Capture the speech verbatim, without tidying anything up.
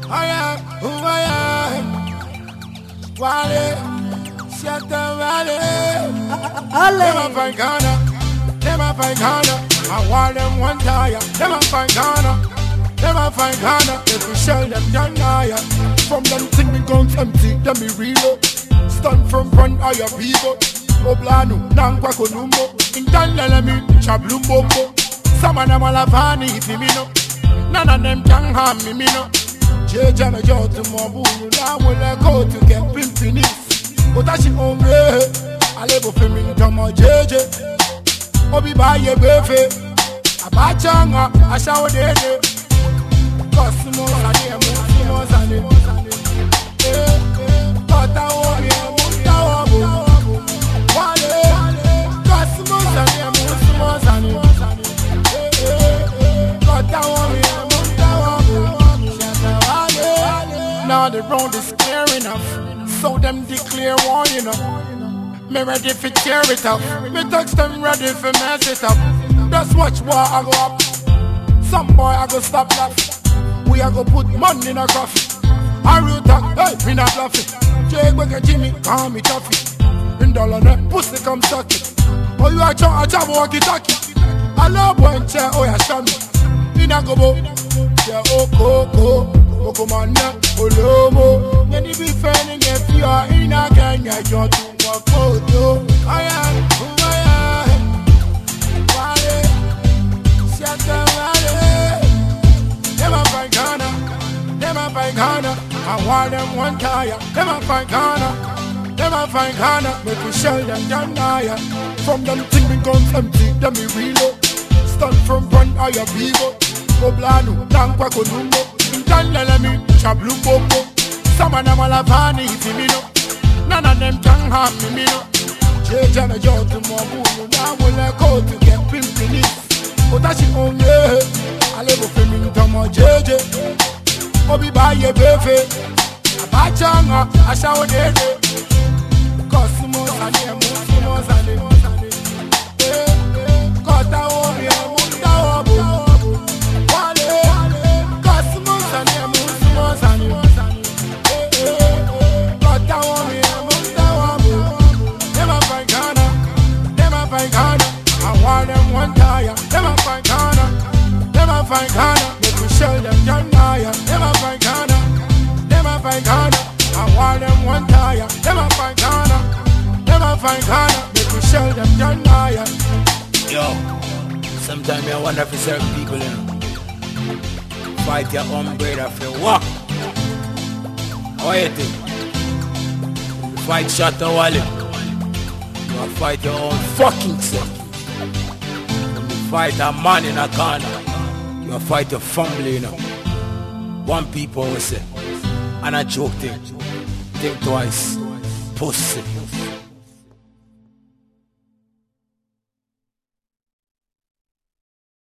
I am who I am. Wale, shut down Wale. Them a find Ghana, them a find Ghana. I want them one tire. Them a find Ghana, them a find Ghana. If we shell them down higher, from them thing me guns empty, them be real. Stand from front of your people. Oblanu, Nangwa Konumbo, Intanele mi, Chablumbo. Some of them all have honey if me no. None of them can harm me, me no. J J me jo to Mobu, now will I go to get pimpinis. But I she hungry, I live for me to my J J. Obi buy a buffet, a bachanga, I shower day. Cosmos, I am Cosmos, I am. But I want you, I want you. Wale, Cosmos, I am Cosmos, I am. Now the road is clear enough, so them declare war, you know. Me ready for tear it up, me touch them ready for mess it up. Just watch war I go up, some boy I go stop laugh. We a go put money in a coffee. I real talk, hey, me not laughing. Jake Wicker Jimmy, call me toughy. In dollar net, pussy come suck it. Oh you a chop, a chop walkie talkie. I love one chair, oh yeah, show me. In a go bo, yeah, oh coco. Mokomana, Olomo, Nenny be fanning if you are in a gang, I jot to a photo. I am who I am. Wale, Shata Wale. Never find Ghana, never find Ghana. I want them one tire. Never find Ghana, never find Ghana. Make we shell them down higher. From them thing me guns empty, them me reload. Stand from front of your people. Oblanu, Nangwa Konumbo. Intanele mi, Chablumbo. Some of them all have honey if me no. None of them can harm me, me no. J J me jo to Mobu, now will I go to get pimpinis. But I she hungry, I live for me to my J J. Obi buy a buffet, a bachanga, I shower day. Cosmos, I am Cosmos, I am. Kota wo mi amunda wo. Find Ghana, make we shell them down higher. Never find Ghana, never find Ghana. I want them one tire. Never find Ghana, never find Ghana. Make we shell them down higher. Yo, sometimes I wonder if certain people, you know, fight your own brother for what? How you think? You fight Shatta Wale, you fight your own fucking self. You fight a man in a corner. You fight your family, you know. One people will say, and I joke thing, think twice, pussy.